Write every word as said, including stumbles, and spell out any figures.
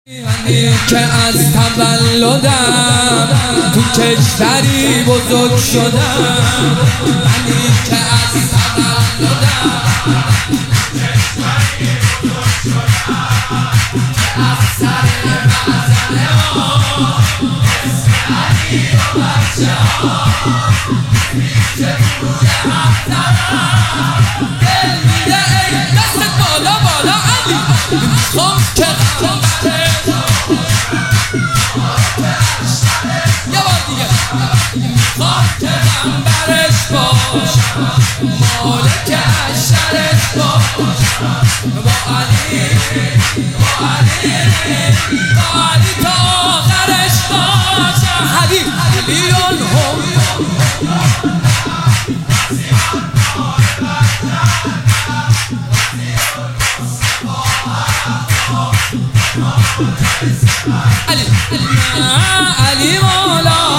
منی که از تولدم تو کشوری بزرگ شدم، منی که از تولدم از سر مزنه ها اسم علی و بچه ها میشه روی افترم دل میده ای دست بالا بالا علی میخوام که مالک اشترش باشم با علی با علی با علی تا آخرش باشم علی علیون هم علی علی مولا